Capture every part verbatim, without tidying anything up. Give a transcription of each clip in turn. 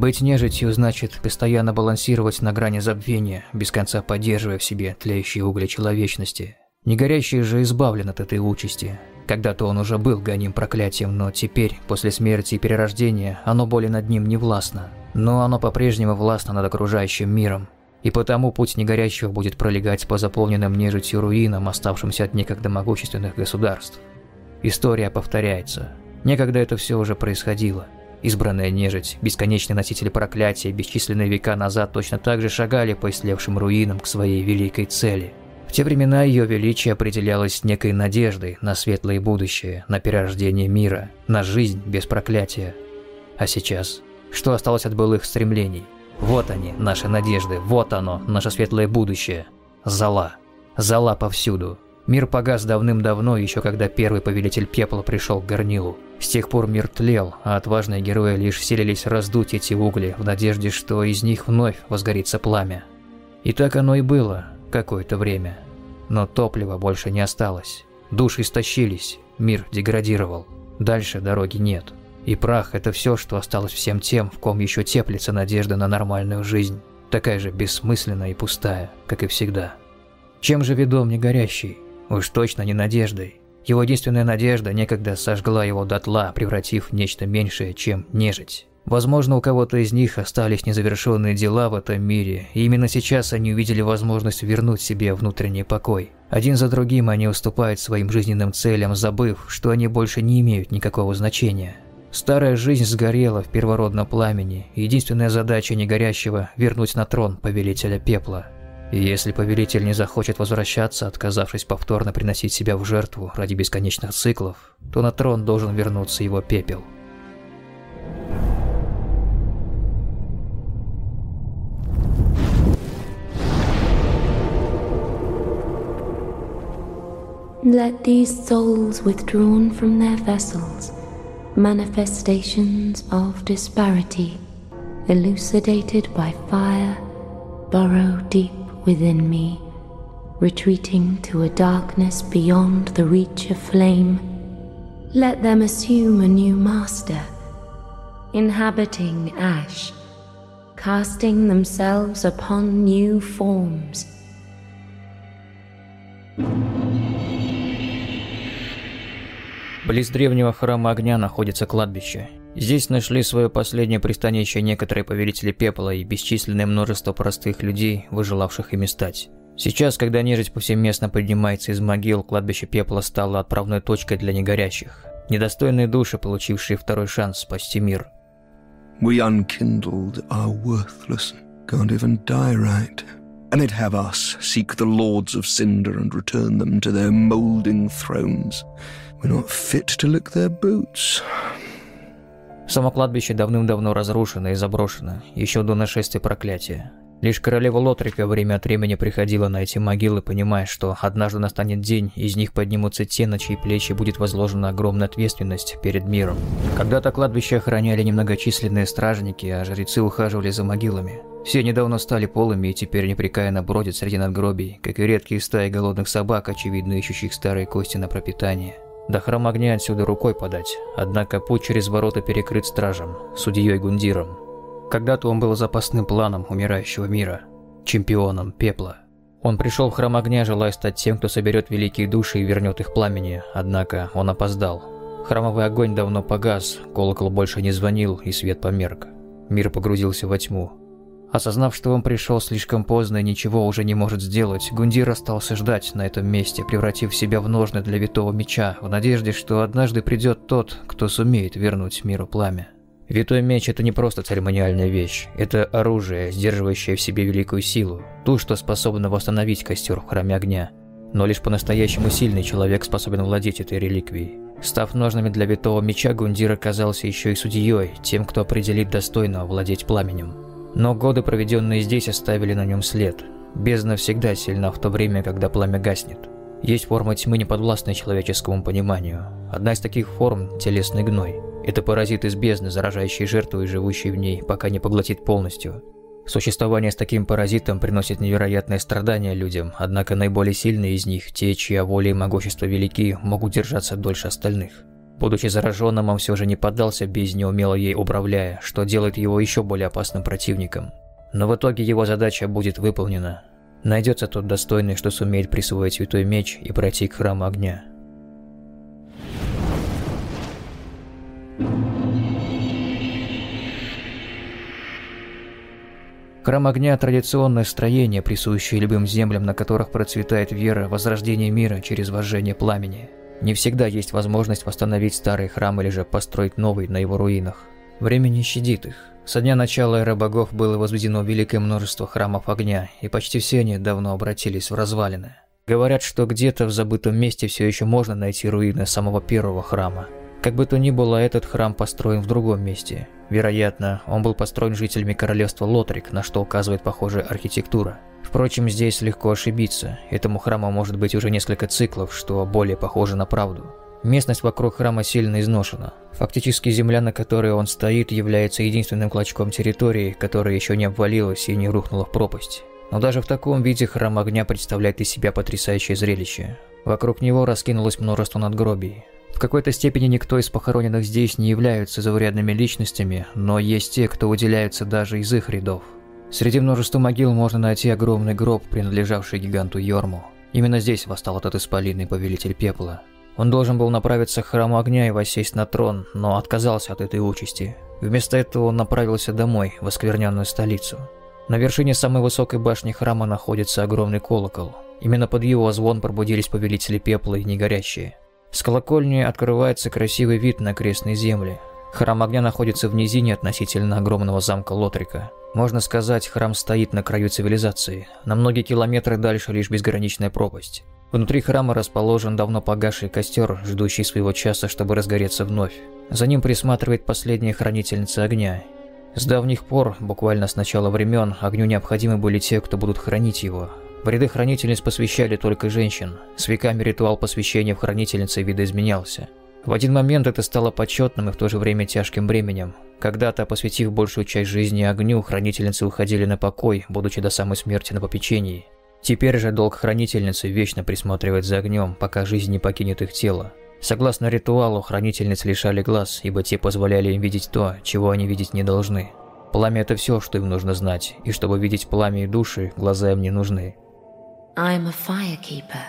Быть нежитью значит постоянно балансировать на грани забвения, без конца поддерживая в себе тлеющие угли человечности. Негорящий же избавлен от этой участи. Когда-то он уже был гоним проклятием, но теперь, после смерти и перерождения, оно более над ним не властно. Но оно по-прежнему властно над окружающим миром. И потому путь негорящего будет пролегать по заполненным нежитью руинам, оставшимся от некогда могущественных государств. История повторяется. Некогда это все уже происходило. Избранная нежить, бесконечные носители проклятия, бесчисленные века назад точно так же шагали по истлевшим руинам к своей великой цели. В те времена ее величие определялось некой надеждой на светлое будущее, на перерождение мира, на жизнь без проклятия. А сейчас? Что осталось от былых стремлений? Вот они, наши надежды, вот оно, наше светлое будущее. Зола. Зола повсюду. Мир погас давным-давно, еще когда первый повелитель пепла пришел к горнилу. С тех пор мир тлел, а отважные герои лишь силились раздуть эти угли в надежде, что из них вновь возгорится пламя. И так оно и было какое-то время. Но топлива больше не осталось. Души истощились, мир деградировал. Дальше дороги нет. И прах – это все, что осталось всем тем, в ком еще теплится надежда на нормальную жизнь. Такая же бессмысленная и пустая, как и всегда. Чем же ведом негорящий? Уж точно не надеждой. Его единственная надежда некогда сожгла его дотла, превратив в нечто меньшее, чем нежить. Возможно, у кого-то из них остались незавершенные дела в этом мире, и именно сейчас они увидели возможность вернуть себе внутренний покой. Один за другим они уступают своим жизненным целям, забыв, что они больше не имеют никакого значения. Старая жизнь сгорела в первородном пламени, и единственная задача негорящего – вернуть на трон повелителя пепла. И если повелитель не захочет возвращаться, отказавшись повторно приносить себя в жертву ради бесконечных циклов, то на трон должен вернуться его пепел. Let these souls withdrawn from their vessels, manifestations of disparity, elucidated by fire, burrow deep within me, retreating to a darkness beyond the reach of flame. Let them assume a new master, inhabiting ash, casting themselves upon new forms. Близ древнего храма огня находится кладбище. Здесь нашли свое последнее пристанище некоторые повелители пепла и бесчисленное множество простых людей, выжелавших ими стать. Сейчас, когда нежить повсеместно поднимается из могил, кладбище пепла стало отправной точкой для негорящих. Недостойные души, получившие второй шанс спасти мир. We unkindled are worthless, can't even die right. And they'd have us seek the lords of cinder and return them to their moulding thrones. We're not fit to lick their boots. Само кладбище давным-давно разрушено и заброшено, еще до нашествия проклятия. Лишь королева Лотрика время от времени приходила на эти могилы, понимая, что однажды настанет день, из них поднимутся те, на чьи плечи будет возложена огромная ответственность перед миром. Когда-то кладбище охраняли немногочисленные стражники, а жрецы ухаживали за могилами. Все недавно стали полыми и теперь непрекаянно бродят среди надгробий, как и редкие стаи голодных собак, очевидно ищущих старые кости на пропитание. До храма огня отсюда рукой подать, однако путь через ворота перекрыт стражем, судьей Гундиром. Когда-то он был запасным планом умирающего мира, чемпионом пепла. Он пришел в храм огня, желая стать тем, кто соберет великие души и вернет их пламени, однако он опоздал. Храмовый огонь давно погас, колокол больше не звонил и свет померк. Мир погрузился во тьму. Осознав, что он пришел слишком поздно и ничего уже не может сделать, Гундир остался ждать на этом месте, превратив себя в ножны для витого меча, в надежде, что однажды придет тот, кто сумеет вернуть миру пламя. Витой меч – это не просто церемониальная вещь, это оружие, сдерживающее в себе великую силу, ту, что способна восстановить костер в храме огня. Но лишь по-настоящему сильный человек способен владеть этой реликвией. Став ножными для витого меча, Гундир оказался еще и судьей, тем, кто определит достойно владеть пламенем. Но годы, проведенные здесь, оставили на нем след. Бездна всегда сильна в то время, когда пламя гаснет. Есть форма тьмы, неподвластная человеческому пониманию. Одна из таких форм – телесный гной. Это паразит из бездны, заражающий жертву и живущий в ней, пока не поглотит полностью. Существование с таким паразитом приносит невероятные страдания людям, однако наиболее сильные из них, те, чья воля и могущество велики, могут держаться дольше остальных. Будучи зараженным, он все же не поддался бездне, умело ей управляя, что делает его еще более опасным противником. Но в итоге его задача будет выполнена. Найдется тот достойный, что сумеет присвоить святой меч и пройти к храму огня. Храм огня – традиционное строение, присущее любым землям, на которых процветает вера, возрождение мира через вожжение пламени. Не всегда есть возможность восстановить старый храм или же построить новый на его руинах. Время не щадит их. Со дня начала эры богов было возведено великое множество храмов огня, и почти все они давно обратились в развалины. Говорят, что где-то в забытом месте все еще можно найти руины самого первого храма. Как бы то ни было, этот храм построен в другом месте. Вероятно, он был построен жителями королевства Лотрик, на что указывает похожая архитектура. Впрочем, здесь легко ошибиться. Этому храму может быть уже несколько циклов, что более похоже на правду. Местность вокруг храма сильно изношена. Фактически земля, на которой он стоит, является единственным клочком территории, которая еще не обвалилась и не рухнула в пропасть. Но даже в таком виде храм огня представляет из себя потрясающее зрелище. Вокруг него раскинулось множество надгробий. В какой-то степени никто из похороненных здесь не являются заурядными личностями, но есть те, кто выделяются даже из их рядов. Среди множества могил можно найти огромный гроб, принадлежавший гиганту Йорму. Именно здесь восстал этот исполинный повелитель пепла. Он должен был направиться к храму огня и воссесть на трон, но отказался от этой участи. Вместо этого он направился домой, в оскверненную столицу. На вершине самой высокой башни храма находится огромный колокол. Именно под его звон пробудились повелители пепла и негорящие. С колокольни открывается красивый вид на окрестные земли. Храм огня находится в низине относительно огромного замка Лотрика. Можно сказать, храм стоит на краю цивилизации. На многие километры дальше лишь безграничная пропасть. Внутри храма расположен давно погасший костер, ждущий своего часа, чтобы разгореться вновь. За ним присматривает последняя хранительница огня. С давних пор, буквально с начала времен, огню необходимы были те, кто будут хранить его. В ряды хранительниц посвящали только женщин. С веками ритуал посвящения в хранительницы видоизменялся. В один момент это стало почетным и в то же время тяжким бременем. Когда-то, посвятив большую часть жизни огню, хранительницы уходили на покой, будучи до самой смерти на попечении. Теперь же долг хранительницы вечно присматривать за огнем, пока жизнь не покинет их тело. Согласно ритуалу, хранительниц лишали глаз, ибо те позволяли им видеть то, чего они видеть не должны. Пламя – это все, что им нужно знать, и чтобы видеть пламя и души, глаза им не нужны. I'm a firekeeper.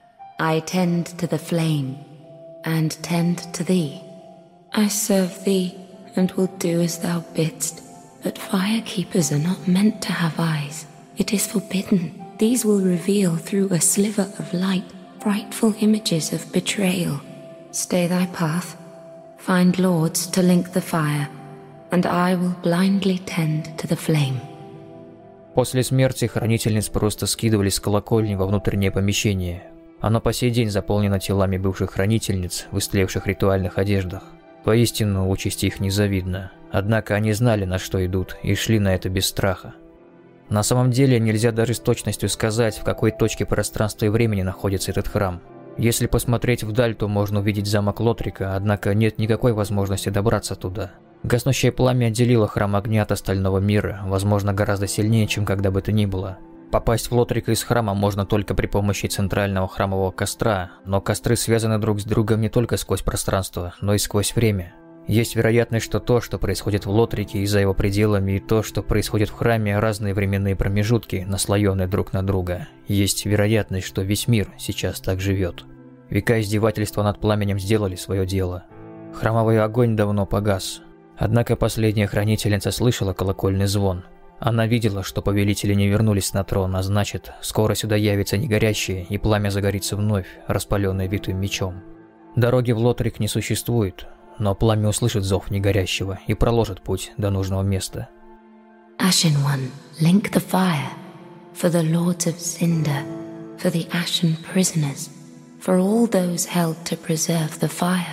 I tend to the flame, and tend to thee. I serve thee, and will do as thou bidst. But firekeepers are not meant to have eyes. It is forbidden. These will reveal through a sliver of light frightful images of betrayal. Stay thy path. Find lords to link the fire, and I will blindly tend to the flame. После смерти хранительниц просто скидывали с колокольни во внутреннее помещение. Оно по сей день заполнено телами бывших хранительниц в истлевших ритуальных одеждах. Воистину, участь их незавидна. Однако они знали, на что идут, и шли на это без страха. На самом деле, нельзя даже с точностью сказать, в какой точке пространства и времени находится этот храм. Если посмотреть вдаль, то можно увидеть замок Лотрика, однако нет никакой возможности добраться туда. Гаснущее пламя отделило храм огня от остального мира, возможно, гораздо сильнее, чем когда бы то ни было. Попасть в Лотрика из храма можно только при помощи центрального храмового костра, но костры связаны друг с другом не только сквозь пространство, но и сквозь время. Есть вероятность, что то, что происходит в Лотрике и за его пределами, и то, что происходит в храме, разные временные промежутки, наслоенные друг на друга. Есть вероятность, что весь мир сейчас так живет. Века издевательства над пламенем сделали свое дело. Храмовый огонь давно погас. Однако последняя хранительница слышала колокольный звон. Она видела, что повелители не вернулись на трон, а значит, скоро сюда явится негорящее, и пламя загорится вновь, распаленное витым мечом. Дороги в Лотрик не существует, но пламя услышит зов негорящего и проложит путь до нужного места. Ashen One, link the fire, for the lords of Cinder, for the Ashen prisoners, for all those held to preserve the fire.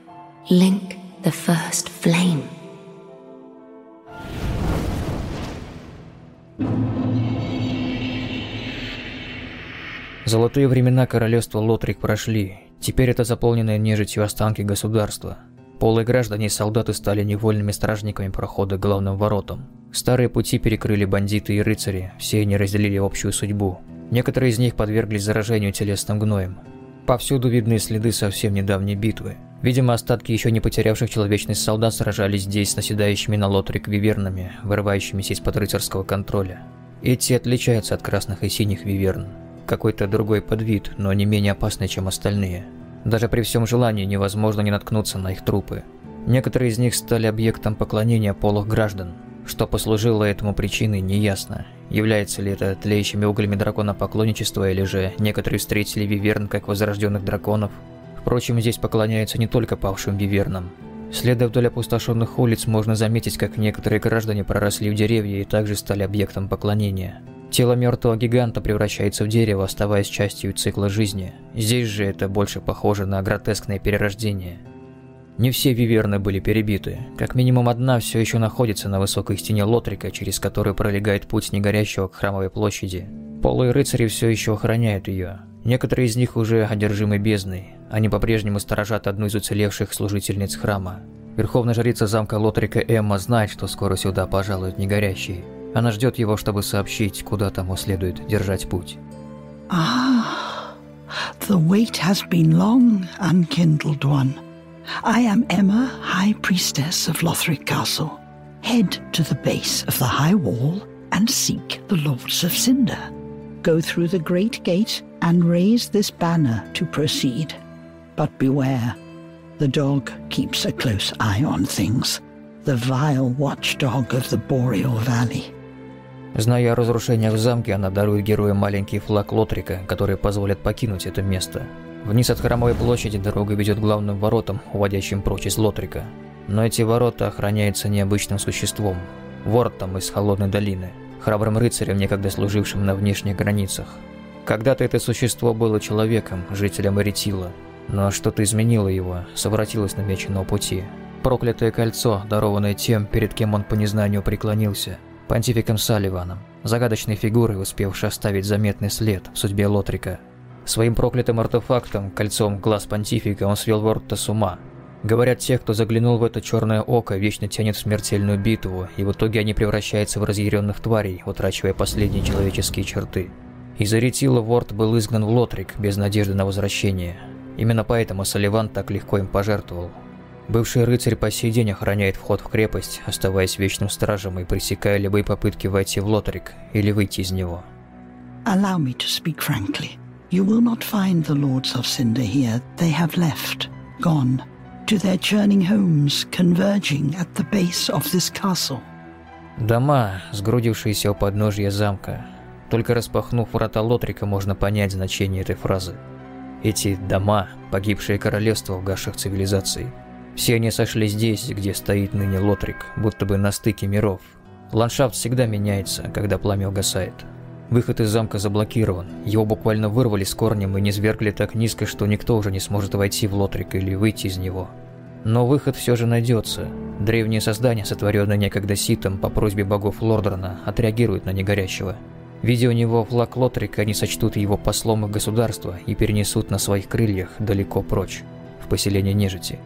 Link the first flame. Золотые времена королевства Лотрик прошли. Теперь это заполненные нежитью останки государства. Полые граждане и солдаты стали невольными стражниками прохода к главным воротам. Старые пути перекрыли бандиты и рыцари, все они разделили общую судьбу. Некоторые из них подверглись заражению телесным гноем. Повсюду видны следы совсем недавней битвы. Видимо, остатки еще не потерявших человечность солдат сражались здесь с наседающими на Лотрик вивернами, вырывающимися из-под рыцарского контроля. Эти отличаются от красных и синих виверн. Какой-то другой подвид, но не менее опасный, чем остальные. Даже при всем желании невозможно не наткнуться на их трупы. Некоторые из них стали объектом поклонения полых граждан. Что послужило этому причиной, неясно. Является ли это тлеющими углями дракона поклонничества, или же некоторые встретили виверн как возрожденных драконов. Впрочем, здесь поклоняются не только павшим вивернам. Следуя вдоль опустошенных улиц, можно заметить, как некоторые граждане проросли в деревья и также стали объектом поклонения. Тело мертвого гиганта превращается в дерево, оставаясь частью цикла жизни. Здесь же это больше похоже на гротескное перерождение. Не все виверны были перебиты. Как минимум одна все еще находится на высокой стене Лотрика, через которую пролегает путь Негорящего к Храмовой площади. Полые рыцари все еще охраняют ее. Некоторые из них уже одержимы бездной. Они по-прежнему сторожат одну из уцелевших служительниц храма. Верховная жрица замка Лотрика Эмма знает, что скоро сюда пожалует Негорящий. Она ждет его, чтобы сообщить, куда тому следует держать путь. Ah, the wait has been long, unkindled one. I am Emma, High Priestess of Lothric Castle. Head to the base of the high wall and seek the Lords of Cinder. Go through the great gate and raise this banner to proceed. But beware, the dog keeps a close eye on things. The vile watchdog of the Boreal Valley. Зная о разрушениях в замке, она дарует герою маленький флаг Лотрика, который позволит покинуть это место. Вниз от Храмовой площади дорога ведет к главным воротам, уводящим прочь из Лотрика. Но эти ворота охраняются необычным существом – Вортом из Холодной долины, храбрым рыцарем, некогда служившим на внешних границах. Когда-то это существо было человеком, жителем Эритила, но что-то изменило его, совратилось с намеченного пути. Проклятое кольцо, дарованное тем, перед кем он по незнанию преклонился, понтификом Салливаном, загадочной фигурой, успевшей оставить заметный след в судьбе Лотрика. Своим проклятым артефактом, кольцом глаз понтифика, он свел Ворта с ума. Говорят, тех, кто заглянул в это черное око, вечно тянет в смертельную битву, и в итоге они превращаются в разъяренных тварей, утрачивая последние человеческие черты. Из Эритила Ворт был изгнан в Лотрик без надежды на возвращение. Именно поэтому Салливан так легко им пожертвовал. Бывший рыцарь по сей день охраняет вход в крепость, оставаясь вечным стражем и пресекая любые попытки войти в Лотрик или выйти из него. Allow me to speak frankly. You will not find the Lords of Cinder here. They have left, gone, to their churning homes, converging at the base of this castle. Дома, сгрудившиеся у подножья замка. Только распахнув врата Лотрика, можно понять значение этой фразы. Эти дома, погибшие королевства угасших цивилизаций. Все они сошли здесь, где стоит ныне Лотрик, будто бы на стыке миров. Ландшафт всегда меняется, когда пламя угасает. Выход из замка заблокирован, его буквально вырвали с корнем и низвергли так низко, что никто уже не сможет войти в Лотрик или выйти из него. Но выход все же найдется. Древние создания, сотворенные некогда Ситом по просьбе богов Лордрана, отреагируют на Негорящего. Видя у него флаг Лотрика, они сочтут его послом их государства и перенесут на своих крыльях далеко прочь, в поселение нежити.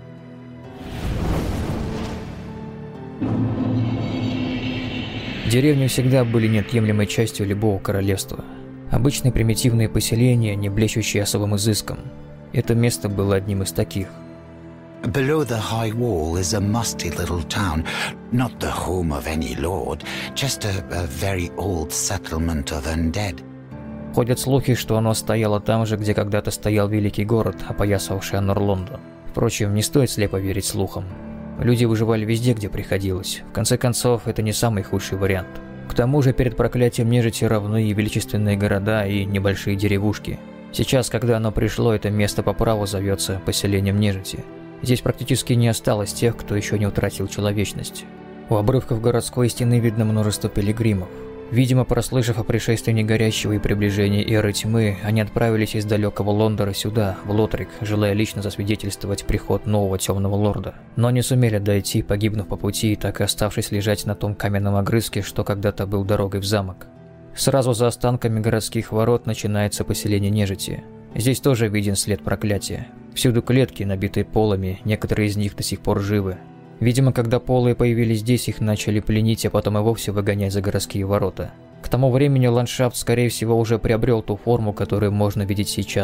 Деревни всегда были неотъемлемой частью любого королевства. Обычные примитивные поселения, не блещущие особым изыском. Это место было одним из таких. Below the high wall is a musty little town, not the home of any lord, just a, a very old settlement of undead. Ходят слухи, что оно стояло там же, где когда-то стоял великий город, опоясавший Анор-Лондон. Впрочем, не стоит слепо верить слухам. Люди выживали везде, где приходилось. В конце концов, это не самый худший вариант. К тому же, перед проклятием нежити равны и величественные города, и небольшие деревушки. Сейчас, когда оно пришло, это место по праву зовется поселением нежити. Здесь практически не осталось тех, кто еще не утратил человечность. У обрывков городской стены видно множество пилигримов. Видимо, прослышав о пришествии Негорящего и приближении Эры Тьмы, они отправились из далекого Лондора сюда, в Лотрик, желая лично засвидетельствовать приход нового Темного Лорда. Но не сумели дойти, погибнув по пути и так и оставшись лежать на том каменном огрызке, что когда-то был дорогой в замок. Сразу за останками городских ворот начинается поселение нежити. Здесь тоже виден след проклятия. Всюду клетки, набитые полами, некоторые из них до сих пор живы. Видимо, когда полые появились здесь, их начали пленить, а потом и вовсе выгонять за городские ворота. К тому времени ландшафт, скорее всего, уже приобрел ту форму, которую можно видеть сейчас.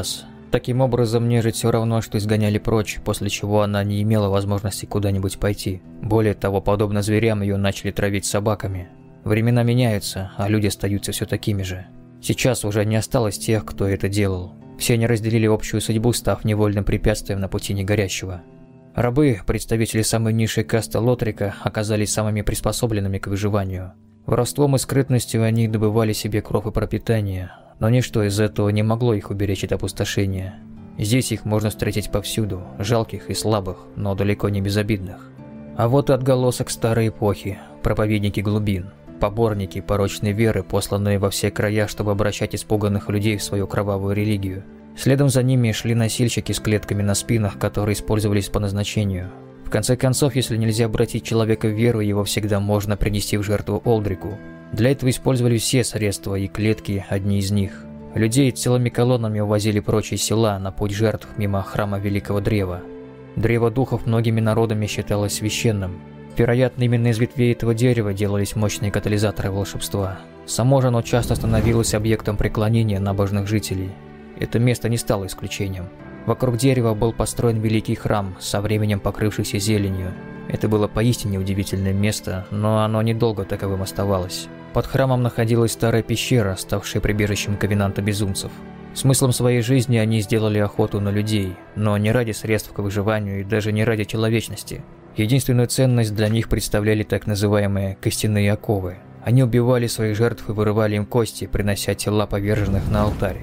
Таким образом, нежить все равно, что изгоняли прочь, после чего она не имела возможности куда-нибудь пойти. Более того, подобно зверям, ее начали травить собаками. Времена меняются, а люди остаются все такими же. Сейчас уже не осталось тех, кто это делал. Все они разделили общую судьбу, став невольным препятствием на пути негорящего. Рабы, представители самой низшей касты Лотрика, оказались самыми приспособленными к выживанию. Воровством и скрытностью они добывали себе кров и пропитание, но ничто из этого не могло их уберечь от опустошения. Здесь их можно встретить повсюду, жалких и слабых, но далеко не безобидных. А вот и отголосок старой эпохи, проповедники глубин, поборники порочной веры, посланные во все края, чтобы обращать испуганных людей в свою кровавую религию. Следом за ними шли носильщики с клетками на спинах, которые использовались по назначению. В конце концов, если нельзя обратить человека в веру, его всегда можно принести в жертву Олдрику. Для этого использовали все средства, и клетки – одни из них. Людей целыми колоннами увозили прочь из села на путь жертв мимо храма Великого Древа. Древо духов многими народами считалось священным. Вероятно, именно из ветвей этого дерева делались мощные катализаторы волшебства. Само же оно часто становилось объектом преклонения набожных жителей. Это место не стало исключением. Вокруг дерева был построен великий храм, со временем покрывшийся зеленью. Это было поистине удивительное место, но оно недолго таковым оставалось. Под храмом находилась старая пещера, ставшая прибежищем ковенанта безумцев. Смыслом своей жизни они сделали охоту на людей, но не ради средств к выживанию и даже не ради человечности. Единственную ценность для них представляли так называемые «костяные оковы». Они убивали своих жертв и вырывали им кости, принося тела поверженных на алтарь.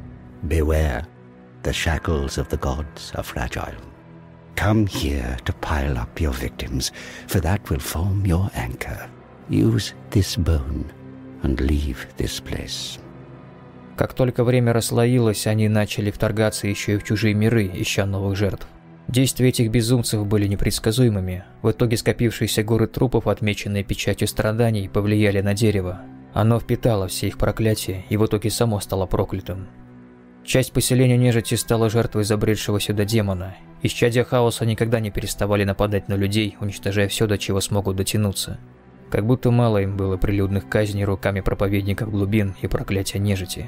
Beware, the shackles of the gods are fragile. Come here to pile up your victims, for that will form your anchor. Use this bone and leave this place. Как только время расслоилось, они начали вторгаться еще и в чужие миры, ища новых жертв. Действия этих безумцев были непредсказуемыми. В итоге скопившиеся горы трупов, отмеченные печатью страданий, повлияли на дерево. Оно впитало все их проклятия и в итоге само стало проклятым. Часть поселения нежити стала жертвой забредшего сюда демона. Исчадья хаоса никогда не переставали нападать на людей, уничтожая все, до чего смогут дотянуться. Как будто мало им было прилюдных казней руками проповедников глубин и проклятия нежити.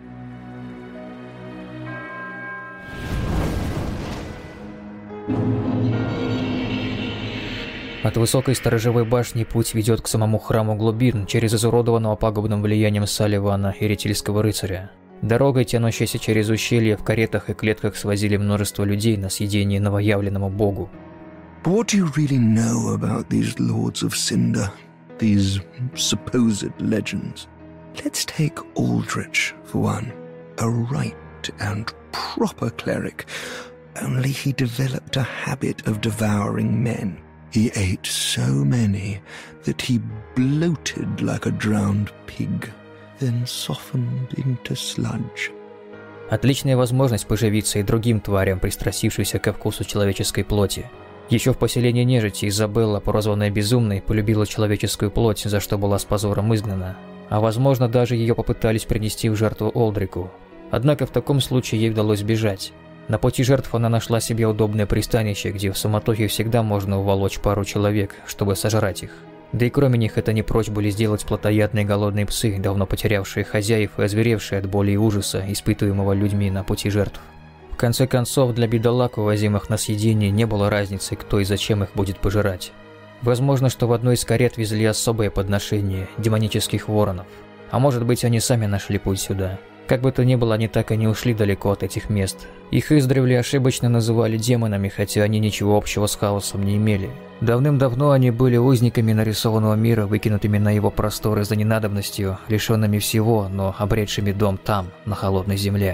От высокой сторожевой башни путь ведет к самому храму глубин через изуродованного пагубным влиянием Салливана и ретильского рыцаря. Дорогой, тянущейся через ущелье, в каретах и клетках свозили множество людей на съедение новоявленному богу. But what do you really know about these Lords of Cinder, these supposed legends? Let's take Aldrich for one, a right and proper cleric, only he developed a habit of devouring men. He ate so many that he bloated like a drowned pig, then softened into sludge. Отличная возможность поживиться и другим тварям, пристрастившимся ко вкусу человеческой плоти. Еще в поселении нежити Изабелла, прозванная Безумной, полюбила человеческую плоть, за что была с позором изгнана. А возможно, даже ее попытались принести в жертву Олдрику. Однако в таком случае ей удалось бежать. На пути жертв она нашла себе удобное пристанище, где в суматохе всегда можно уволочь пару человек, чтобы сожрать их. Да и кроме них это не прочь были сделать плотоядные голодные псы, давно потерявшие хозяев и озверевшие от боли и ужаса, испытываемого людьми на пути жертв. В конце концов, для бедолаг, увозимых на съедение, не было разницы, кто и зачем их будет пожирать. Возможно, что в одной из карет везли особое подношение – демонических воронов. А может быть, они сами нашли путь сюда. Как бы то ни было, они так и не ушли далеко от этих мест. Их издревле ошибочно называли демонами, хотя они ничего общего с хаосом не имели. Давным-давно они были узниками нарисованного мира, выкинутыми на его просторы за ненадобностью, лишенными всего, но обретшими дом там, на холодной земле.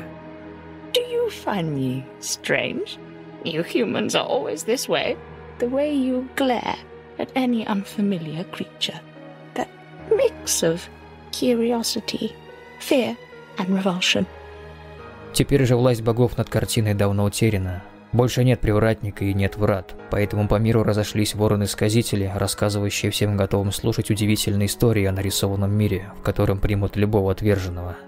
Do you find me strange? You humans are always this way. The way you glare at any unfamiliar creature. That mix of curiosity, fear and revulsion. Теперь же власть богов над картиной давно утеряна. Больше нет привратника и нет врат, поэтому по миру разошлись вороны-сказители, рассказывающие всем готовым слушать удивительные истории о нарисованном мире, в котором примут любого отверженного.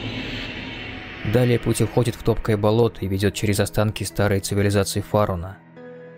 Далее путь уходит в топкое болото и ведет через останки старой цивилизации Фаруна.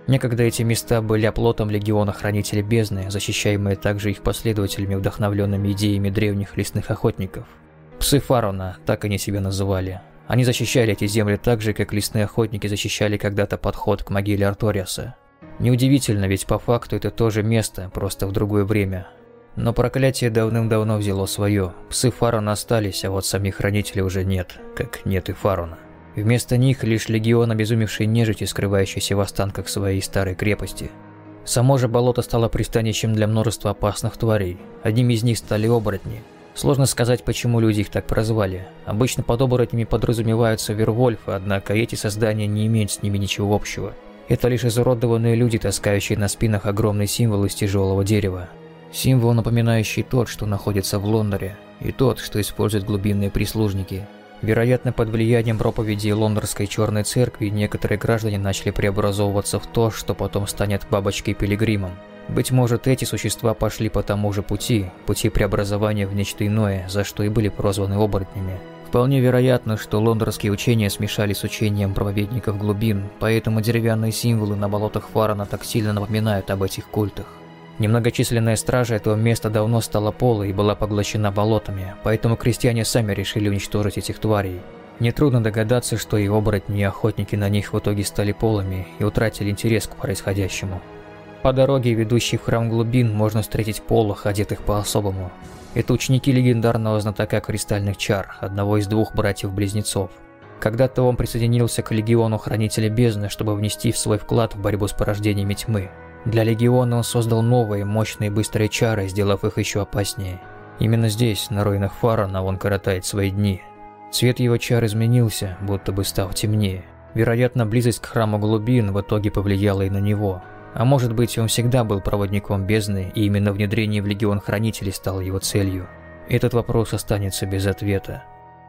Некогда эти места были оплотом легиона Хранителей Бездны, защищаемые также их последователями, вдохновленными идеями древних лесных охотников. Псы Фарона, так они себя называли. Они защищали эти земли так же, как лесные охотники защищали когда-то подход к могиле Арториаса. Неудивительно, ведь по факту это то же место, просто в другое время. Но проклятие давным-давно взяло свое. Псы Фарона остались, а вот самих хранителей уже нет, как нет и Фарона. Вместо них лишь легион обезумевшей нежити, скрывающейся в останках своей старой крепости. Само же болото стало пристанищем для множества опасных тварей. Одним из них стали оборотни. Сложно сказать, почему люди их так прозвали. Обычно под оборотнями подразумеваются вервольфы, однако эти создания не имеют с ними ничего общего. Это лишь изуродованные люди, таскающие на спинах огромный символ из тяжелого дерева. Символ, напоминающий тот, что находится в Лондоре, и тот, что используют глубинные прислужники. Вероятно, под влиянием проповедей Лондонской Черной Церкви некоторые граждане начали преобразовываться в то, что потом станет бабочкой-пилигримом. Быть может, эти существа пошли по тому же пути, пути преобразования в нечто иное, за что и были прозваны оборотнями. Вполне вероятно, что лондонские учения смешались с учением проповедников глубин, поэтому деревянные символы на болотах Фарона так сильно напоминают об этих культах. Немногочисленная стража этого места давно стала полой и была поглощена болотами, поэтому крестьяне сами решили уничтожить этих тварей. Нетрудно догадаться, что и оборотни, и охотники на них в итоге стали полыми и утратили интерес к происходящему. По дороге, ведущей в храм глубин, можно встретить полох, одетых по-особому. Это ученики легендарного знатока кристальных чар, одного из двух братьев-близнецов. Когда-то он присоединился к легиону Хранителя Бездны, чтобы внести в свой вклад в борьбу с порождениями тьмы. Для легиона он создал новые, мощные и быстрые чары, сделав их еще опаснее. Именно здесь, на руинах Фарона, он коротает свои дни. Цвет его чар изменился, будто бы стал темнее. Вероятно, близость к храму глубин в итоге повлияла и на него. А может быть, он всегда был проводником бездны, и именно внедрение в легион хранителей стало его целью. Этот вопрос останется без ответа.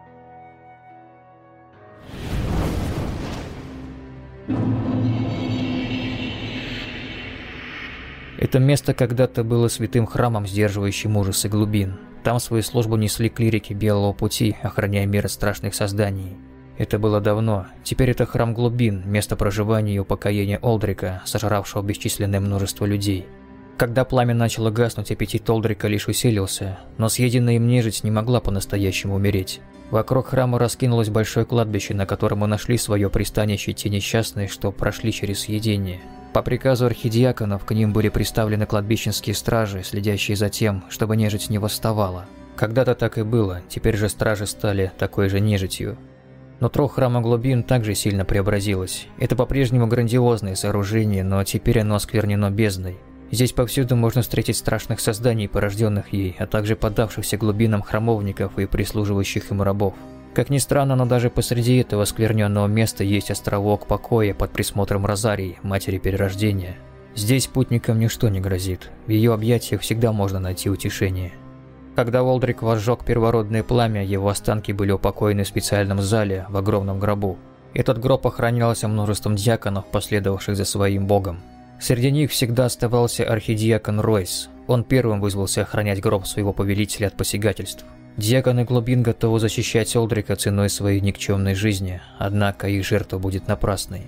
Это место когда-то было святым храмом, сдерживающим ужасы глубин. Там свою службу несли клирики Белого Пути, охраняя мир от страшных созданий. Это было давно. Теперь это храм глубин, место проживания и упокоения Олдрика, сожравшего бесчисленное множество людей. Когда пламя начало гаснуть, аппетит Олдрика лишь усилился, но съеденная им нежить не могла по-настоящему умереть. Вокруг храма раскинулось большое кладбище, на котором мы нашли свое пристанище те несчастные, что прошли через съедение. По приказу архидиаконов к ним были приставлены кладбищенские стражи, следящие за тем, чтобы нежить не восставала. Когда-то так и было, теперь же стражи стали такой же нежитью. Нутро храма глубин также сильно преобразилось. Это по-прежнему грандиозное сооружение, но теперь оно осквернено бездной. Здесь повсюду можно встретить страшных созданий, порожденных ей, а также поддавшихся глубинам храмовников и прислуживающих им рабов. Как ни странно, но даже посреди этого оскверненного места есть островок покоя под присмотром Розарии, матери перерождения. Здесь путникам ничто не грозит, в ее объятиях всегда можно найти утешение. Когда Олдрик возжег первородное пламя, его останки были упокоены в специальном зале, в огромном гробу. Этот гроб охранялся множеством диаконов, последовавших за своим богом. Среди них всегда оставался архидиакон Ройс. Он первым вызвался охранять гроб своего повелителя от посягательств. Диаконы глубин готовы защищать Олдрика ценой своей никчемной жизни, однако их жертва будет напрасной.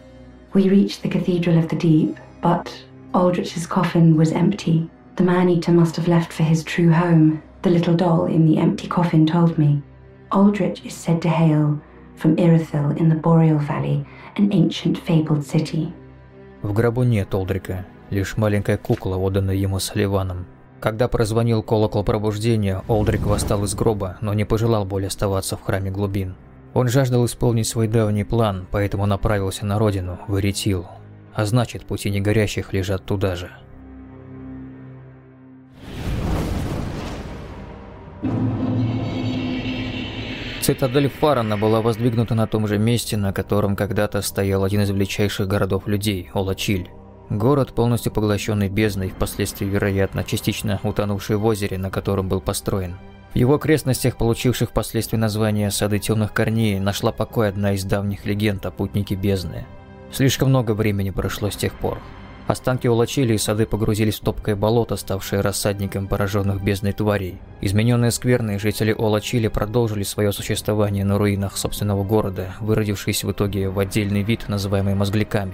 We reached the Cathedral of the Deep, but Aldrich's coffin was empty. The man-eater must have left for his true home, the little doll in the empty coffin told me. Aldrich is said to hail from Irithyll in the Boreal Valley, an ancient fabled city. В гробу нет Олдрика, лишь маленькая кукла, отданная ему Салливаном. Когда прозвонил колокол пробуждения, Олдрик восстал из гроба, но не пожелал более оставаться в храме глубин. Он жаждал исполнить свой давний план, поэтому направился на родину, в Иритил. А значит, пути негорящих лежат туда же. Цитадель Фарона была воздвигнута на том же месте, на котором когда-то стоял один из величайших городов людей – Олачиль. Город, полностью поглощенный бездной, впоследствии, вероятно, частично утонувший в озере, на котором был построен. В его окрестностях, получивших впоследствии название «Сады темных корней», нашла покой одна из давних легенд о путнике бездны. Слишком много времени прошло с тех пор. Останки Олачили и сады погрузились в топкое болото, ставшее рассадником пораженных бездной тварей. Измененные скверные жители Олачили продолжили свое существование на руинах собственного города, выродившись в итоге в отдельный вид, называемый мозгляками.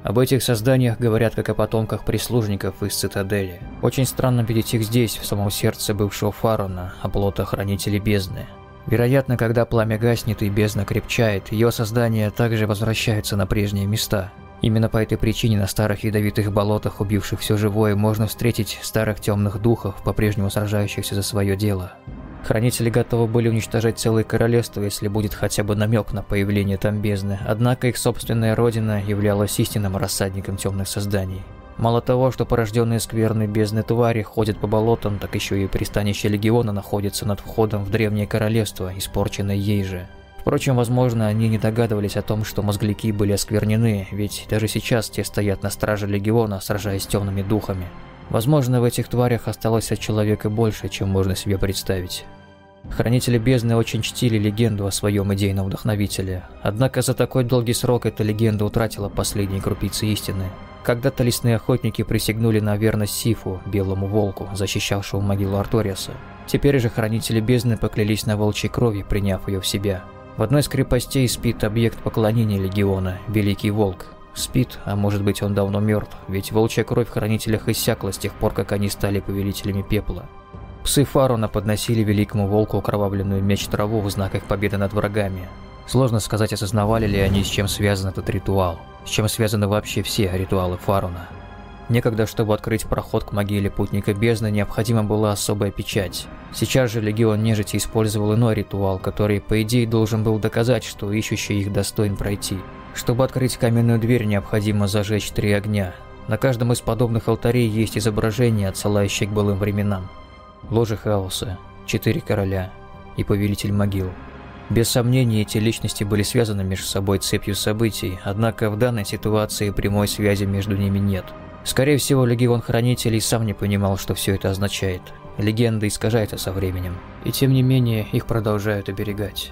Об этих созданиях говорят как о потомках прислужников из цитадели. Очень странно видеть их здесь, в самом сердце бывшего Фарона, оплота хранителей бездны. Вероятно, когда пламя гаснет и бездна крепчает, ее создания также возвращаются на прежние места. Именно по этой причине на старых ядовитых болотах, убивших все живое, можно встретить старых темных духов, по-прежнему сражающихся за свое дело. Хранители готовы были уничтожать целое королевство, если будет хотя бы намек на появление там бездны, однако их собственная родина являлась истинным рассадником темных созданий. Мало того, что порожденные скверной бездны твари ходят по болотам, так еще и пристанище Легиона находится над входом в древнее королевство, испорченное ей же. Впрочем, возможно, они не догадывались о том, что мозгляки были осквернены, ведь даже сейчас те стоят на страже Легиона, сражаясь с темными духами. Возможно, в этих тварях осталось от человека больше, чем можно себе представить. Хранители бездны очень чтили легенду о своем идейном вдохновителе, однако за такой долгий срок эта легенда утратила последние крупицы истины. Когда-то лесные охотники присягнули на верность Сифу, белому волку, защищавшему могилу Арториаса. Теперь же хранители бездны поклялись на волчьей крови, приняв ее в себя. В одной из крепостей спит объект поклонения Легиона – Великий Волк. Спит, а может быть он давно мертв, ведь волчья кровь в хранителях иссякла с тех пор, как они стали повелителями пепла. Псы Фарона подносили Великому Волку окровавленную меч-траву в знак их победы над врагами. Сложно сказать, осознавали ли они, с чем связан этот ритуал, с чем связаны вообще все ритуалы Фарона. Некогда, чтобы открыть проход к могиле путника бездны, необходима была особая печать. Сейчас же Легион Нежити использовал иной ритуал, который, по идее, должен был доказать, что ищущий их достоин пройти. Чтобы открыть каменную дверь, необходимо зажечь три огня. На каждом из подобных алтарей есть изображение, отсылающее к былым временам. Ложе хаоса, четыре короля и повелитель могил. Без сомнения, эти личности были связаны между собой цепью событий, однако в данной ситуации прямой связи между ними нет. Скорее всего, Легион Хранителей сам не понимал, что все это означает. Легенда искажается со временем, и тем не менее их продолжают оберегать.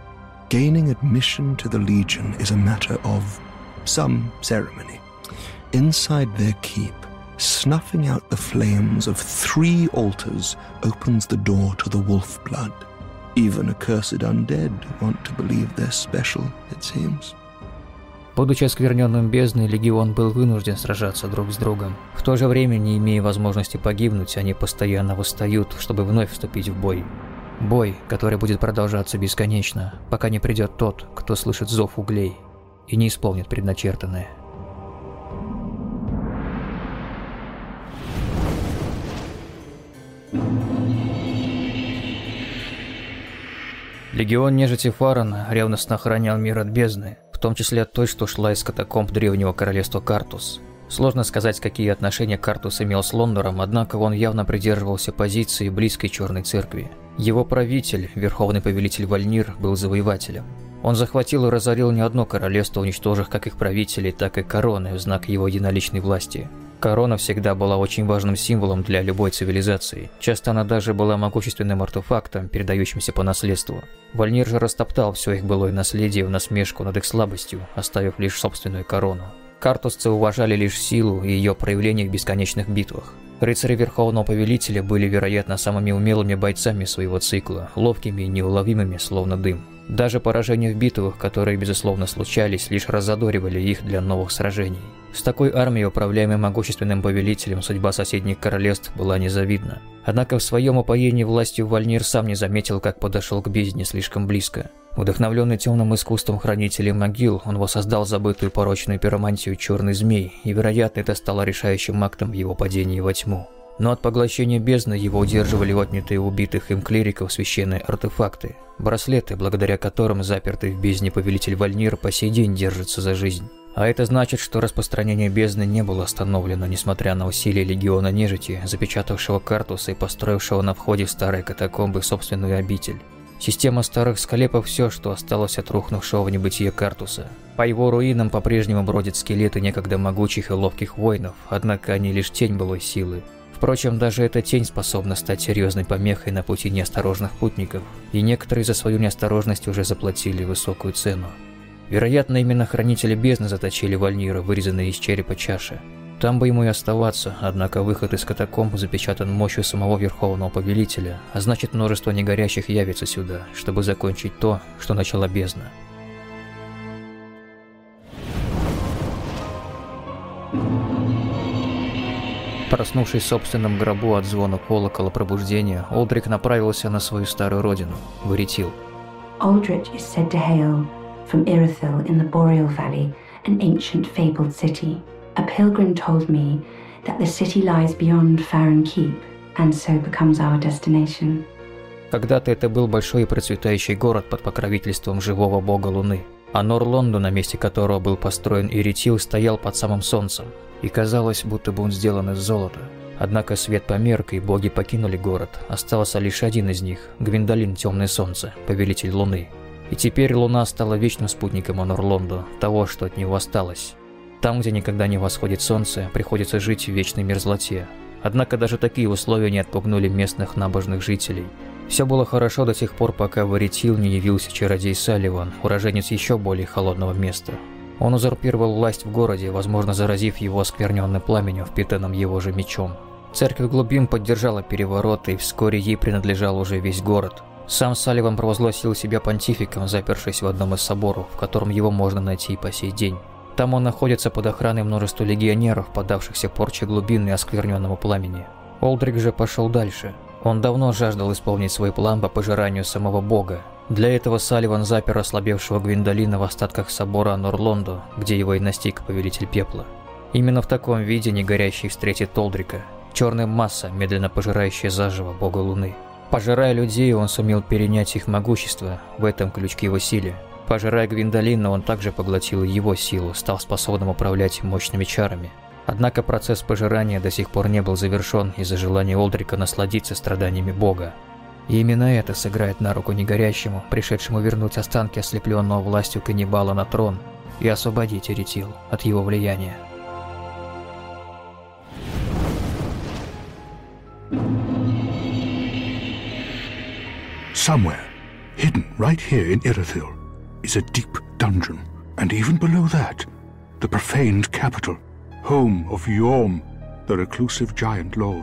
Gaining admission to the Legion is a matter of some ceremony. Inside their keep, snuffing out the flames of three altars opens the door to the wolf blood. Even accursed undead want to believe they're special, it seems. Будучи оскверненным бездной, Легион был вынужден сражаться друг с другом. В то же время, не имея возможности погибнуть, они постоянно восстают, чтобы вновь вступить в бой. Бой, который будет продолжаться бесконечно, пока не придет тот, кто слышит зов углей и не исполнит предначертанное. Легион Нежити Фарона ревностно охранял мир от бездны, в том числе от той, что шла из катакомб древнего королевства Картус. Сложно сказать, какие отношения Картус имел с Лондором, однако он явно придерживался позиции близкой Черной Церкви. Его правитель, верховный повелитель Вальнир, был завоевателем. Он захватил и разорил не одно королевство, уничтожив как их правителей, так и короны в знак его единоличной власти. Корона всегда была очень важным символом для любой цивилизации. Часто она даже была могущественным артефактом, передающимся по наследству. Вальнир же растоптал все их былое наследие в насмешку над их слабостью, оставив лишь собственную корону. Картусцы уважали лишь силу и ее проявление в бесконечных битвах. Рыцари Верховного Повелителя были, вероятно, самыми умелыми бойцами своего цикла, ловкими и неуловимыми, словно дым. Даже поражения в битвах, которые, безусловно, случались, лишь раззадоривали их для новых сражений. С такой армией, управляемой могущественным повелителем, судьба соседних королевств была незавидна. Однако в своем упоении властью Вальнир сам не заметил, как подошел к бездне слишком близко. Вдохновленный темным искусством хранителей могил, он воссоздал забытую порочную пиромантию Черный Змей, и, вероятно, это стало решающим актом в его падении во тьму. Но от поглощения бездны его удерживали отнятые у убитых им клириков священные артефакты, браслеты, благодаря которым запертый в бездне повелитель Вальнир по сей день держится за жизнь. А это значит, что распространение бездны не было остановлено, несмотря на усилия Легиона Нежити, запечатавшего Картуса и построившего на входе в старые катакомбы собственную обитель. Система старых склепов – все, что осталось от рухнувшего в небытие Картуса. По его руинам по-прежнему бродят скелеты некогда могучих и ловких воинов, однако они лишь тень былой силы. Впрочем, даже эта тень способна стать серьезной помехой на пути неосторожных путников, и некоторые за свою неосторожность уже заплатили высокую цену. Вероятно, именно хранители бездны заточили Вальнира, вырезанные из черепа чаши. Там бы ему и оставаться, однако выход из катакомб запечатан мощью самого Верховного Повелителя, а значит, множество негорящих явится сюда, чтобы закончить то, что начала бездна. Проснувшись в собственном гробу от звона колокола пробуждения, Олдрик направился на свою старую родину, в Эритил. Aldrich is said to hail from Irithyll in the Boreal Valley, an ancient fabled city. A pilgrim told me that the city lies beyond Farron Keep, and so becomes our destination. Когда-то это был большой и процветающий город под покровительством живого бога Луны, а Нор-Лонду, на месте которого был построен Эритил, стоял под самым солнцем, и казалось, будто бы он сделан из золота. Однако свет померк, и боги покинули город. Остался лишь один из них – Гвиндолин Темное Солнце, повелитель Луны. И теперь Луна стала вечным спутником Нор-Лонду, того, что от него осталось. Там, где никогда не восходит солнце, приходится жить в вечной мерзлоте. Однако даже такие условия не отпугнули местных набожных жителей. Все было хорошо до тех пор, пока в Эритил не явился чародей Салливан, уроженец еще более холодного места. Он узурпировал власть в городе, возможно, заразив его оскверненным пламенем, впитанным его же мечом. Церковь глубин поддержала переворот, и вскоре ей принадлежал уже весь город. Сам Салливан провозгласил себя понтификом, запершись в одном из соборов, в котором его можно найти и по сей день. Там он находится под охраной множества легионеров, поддавшихся порче глубин и оскверненному пламени. Олдрик же пошел дальше. Он давно жаждал исполнить свой план по пожиранию самого бога. Для этого Салливан запер ослабевшего Гвиндолина в остатках собора Нор-Лонду, где его и настиг повелитель пепла. Именно в таком виде негорящий встретит Олдрика. Черная масса, медленно пожирающая заживо бога Луны. Пожирая людей, он сумел перенять их могущество, в этом ключ к его силе. Пожирая Гвиндолина, он также поглотил его силу, став способным управлять мощными чарами. Однако процесс пожирания до сих пор не был завершен из-за желания Олдрика насладиться страданиями бога. И именно это сыграет на руку негорящему, пришедшему вернуть останки ослепленного властью каннибала на трон и освободить Эритил от его влияния. Somewhere, hidden right here in Irithyll, is a deep dungeon, and even below that, the profaned capital, home of Yhorm, the reclusive giant lord.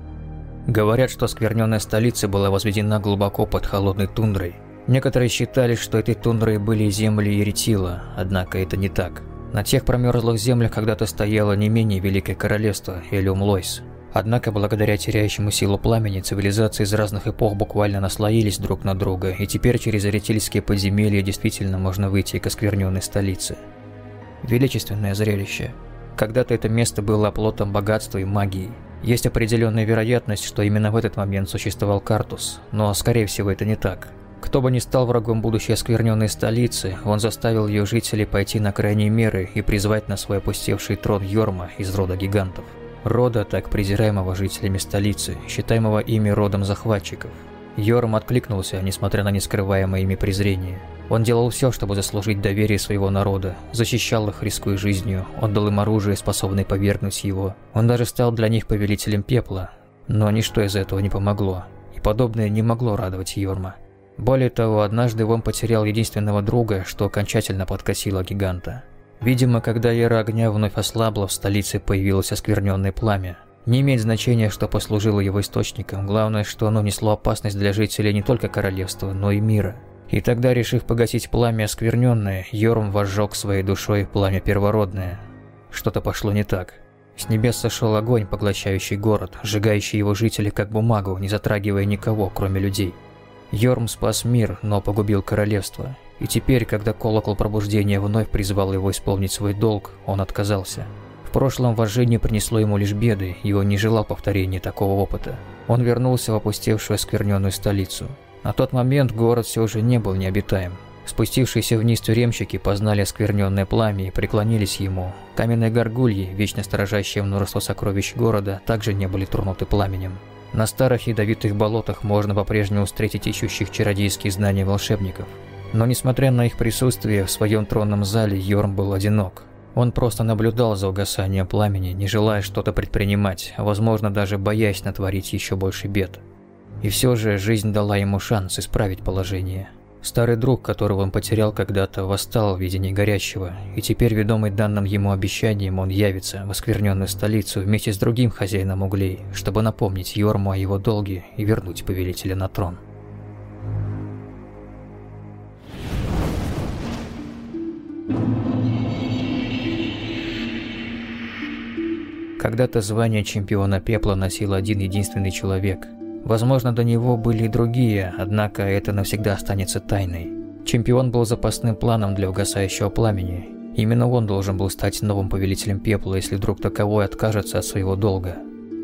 Говорят, что оскверненная столица была возведена глубоко под холодной тундрой. Некоторые считали, что этой тундрой были земли Эритила, однако это не так. На тех промерзлых землях когда-то стояло не менее великое королевство Элиум-Лойс. Однако, благодаря теряющему силу пламени, цивилизации из разных эпох буквально наслоились друг на друга, и теперь через эритильские подземелья действительно можно выйти к оскверненной столице. Величественное зрелище. Когда-то это место было оплотом богатства и магии. Есть определенная вероятность, что именно в этот момент существовал Картус, но, скорее всего, это не так. Кто бы ни стал врагом будущей оскверненной столицы, он заставил ее жителей пойти на крайние меры и призвать на свой опустевший трон Йорма из рода гигантов. Рода, так презираемого жителями столицы, считаемого ими родом захватчиков. Йорм откликнулся, несмотря на нескрываемое ими презрение. Он делал все, чтобы заслужить доверие своего народа, защищал их, рискуя жизнью, отдал им оружие, способное повергнуть его. Он даже стал для них повелителем пепла. Но ничто из этого не помогло, и подобное не могло радовать Йорма. Более того, однажды он потерял единственного друга, что окончательно подкосило гиганта. Видимо, когда яра огня вновь ослабла, в столице появилось оскверненное пламя. Не имеет значения, что послужило его источником, главное, что оно несло опасность для жителей не только королевства, но и мира. И тогда, решив погасить пламя оскверненное, Йорм возжег своей душой пламя первородное. Что-то пошло не так. С небес сошел огонь, поглощающий город, сжигающий его жителей как бумагу, не затрагивая никого, кроме людей. Йорм спас мир, но погубил королевство. И теперь, когда колокол пробуждения вновь призвал его исполнить свой долг, он отказался. В прошлом вожжение принесло ему лишь беды, и он не желал повторения такого опыта. Он вернулся в опустевшую оскверненную столицу. На тот момент город все же не был необитаем. Спустившиеся вниз тюремщики познали оскверненное пламя и преклонились ему. Каменные горгульи, вечно сторожащие множество сокровищ города, также не были тронуты пламенем. На старых ядовитых болотах можно по-прежнему встретить ищущих чародейские знания волшебников. Но несмотря на их присутствие в своем тронном зале, Йорм был одинок. Он просто наблюдал за угасанием пламени, не желая что-то предпринимать, а возможно даже боясь натворить еще больше бед. И все же жизнь дала ему шанс исправить положение. Старый друг, которого он потерял когда-то, восстал в виде негорящего, и теперь, ведомый данным ему обещанием, он явится в оскверненную столицу вместе с другим хозяином углей, чтобы напомнить Йорму о его долге и вернуть повелителя на трон. Когда-то звание чемпиона пепла носил один единственный человек. Возможно, до него были и другие, однако это навсегда останется тайной. Чемпион был запасным планом для угасающего пламени. Именно он должен был стать новым повелителем пепла, если вдруг таковой откажется от своего долга.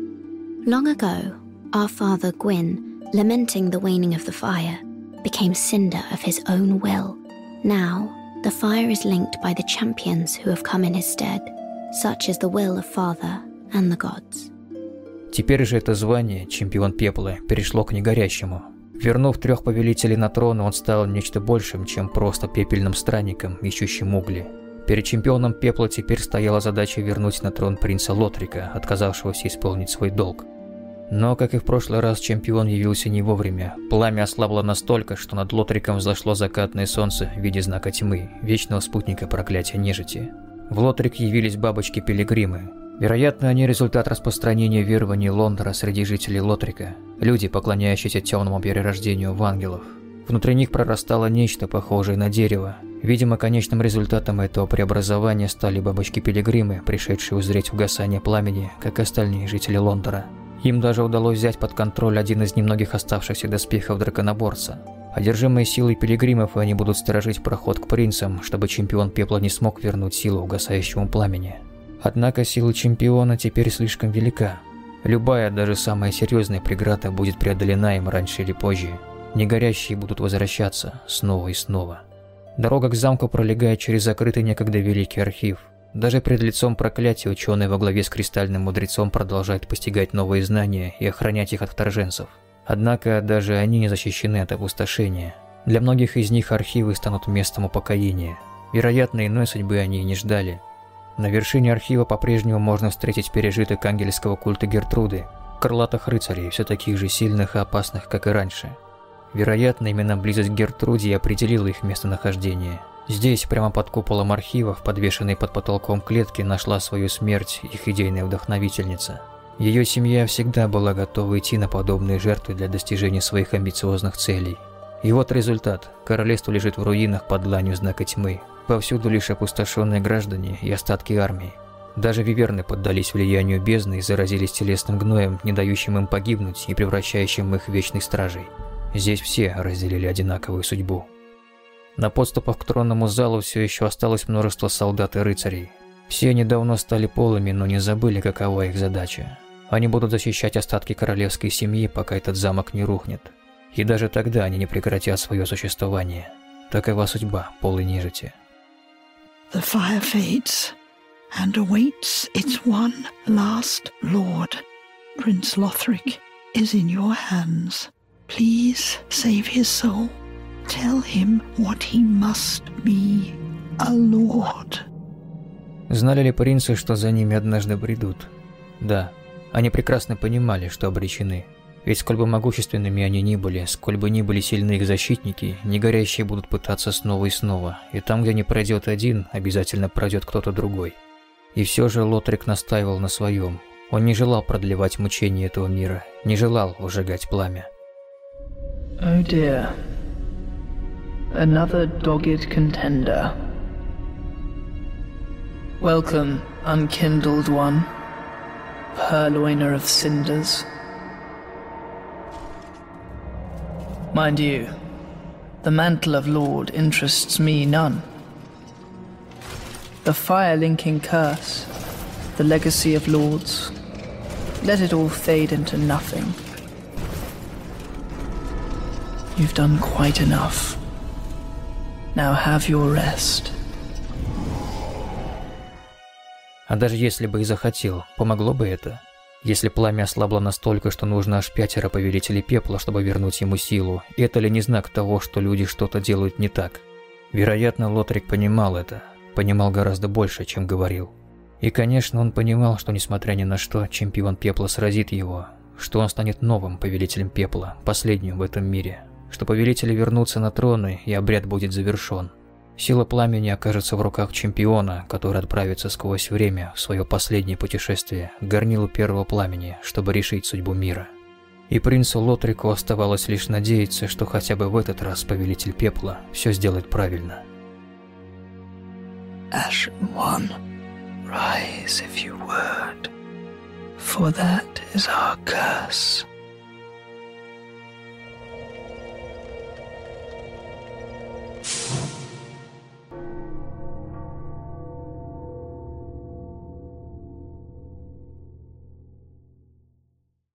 Long ago, our father Gwyn, lamenting the waning of the fire, became cinder of his own will. Now, the fire is linked by the champions who have come in his stead. Such is the will of Father and the gods. Теперь же это звание, чемпион пепла, перешло к негорящему. Вернув трех повелителей на трон, он стал нечто большим, чем просто пепельным странником, ищущим угли. Перед чемпионом пепла теперь стояла задача вернуть на трон принца Лотрика, отказавшегося исполнить свой долг. Но, как и в прошлый раз, чемпион явился не вовремя. Пламя ослабло настолько, что над Лотриком взошло закатное солнце в виде знака тьмы, вечного спутника проклятия нежити. В Лотрик явились бабочки-пилигримы. Вероятно, они результат распространения верований Лондора среди жителей Лотрика, люди, поклоняющиеся темному перерождению в ангелов. Внутри них прорастало нечто похожее на дерево. Видимо, конечным результатом этого преобразования стали бабочки-пилигримы, пришедшие узреть угасание пламени, как остальные жители Лондора. Им даже удалось взять под контроль один из немногих оставшихся доспехов драконоборца. Одержимые силой пилигримов, они будут сторожить проход к принцам, чтобы чемпион пепла не смог вернуть силу угасающему пламени. Однако сила чемпиона теперь слишком велика. Любая, даже самая серьезная преграда будет преодолена им раньше или позже. Негорящие будут возвращаться снова и снова. Дорога к замку пролегает через закрытый некогда великий архив. Даже пред лицом проклятия ученые во главе с кристальным мудрецом продолжают постигать новые знания и охранять их от вторженцев. Однако даже они не защищены от опустошения. Для многих из них архивы станут местом упокоения. Вероятно, иной судьбы они и не ждали. На вершине архива по-прежнему можно встретить пережиток ангельского культа Гертруды, крылатых рыцарей, все таких же сильных и опасных, как и раньше. Вероятно, именно близость к Гертруде и определила их местонахождение. Здесь, прямо под куполом архивов, подвешенной под потолком клетки, нашла свою смерть их идейная вдохновительница. Ее семья всегда была готова идти на подобные жертвы для достижения своих амбициозных целей. И вот результат. Королевство лежит в руинах под дланью знака тьмы. Повсюду лишь опустошенные граждане и остатки армии. Даже виверны поддались влиянию бездны и заразились телесным гноем, не дающим им погибнуть и превращающим их в вечных стражей. Здесь все разделили одинаковую судьбу. На подступах к тронному залу все еще осталось множество солдат и рыцарей. Все они давно стали полыми, но не забыли, какова их задача. Они будут защищать остатки королевской семьи, пока этот замок не рухнет. И даже тогда они не прекратят свое существование. Такова судьба полой нежити. The fire fades and awaits its one last lord. Prince Lothric is in your hands. Please save his soul. Tell him what he must be, a lord. Знали ли принцы, что за ними однажды придут? Да, они прекрасно понимали, что обречены. Ведь сколь бы могущественными они ни были, сколь бы ни были сильны их защитники, негорящие будут пытаться снова и снова, и там, где не пройдет один, обязательно пройдет кто-то другой. И все же Лотрик настаивал на своем. Он не желал продлевать мучения этого мира, не желал ужигать пламя. Oh dear. Another dogged contender. Welcome, unkindled one, purloiner of cinders. Mind you, the mantle of Lord interests me none. The fire-linking curse, the legacy of lords, let it all fade into nothing. You've done quite enough. Now have your rest. А даже если бы и захотел, помогло бы это? Если пламя ослабло настолько, что нужно аж пятеро повелителей пепла, чтобы вернуть ему силу, это ли не знак того, что люди что-то делают не так? Вероятно, Лотрик понимал это, понимал гораздо больше, чем говорил. И, конечно, он понимал, что, несмотря ни на что, чемпион пепла сразит его, что он станет новым повелителем пепла, последним в этом мире, что повелители вернутся на троны и обряд будет завершен. Сила пламени окажется в руках чемпиона, который отправится сквозь время в свое последнее путешествие к горнилу первого пламени, чтобы решить судьбу мира. И принцу Лотрику оставалось лишь надеяться, что хотя бы в этот раз повелитель пепла все сделает правильно. Ashen One, rise if you would. for that is our curse.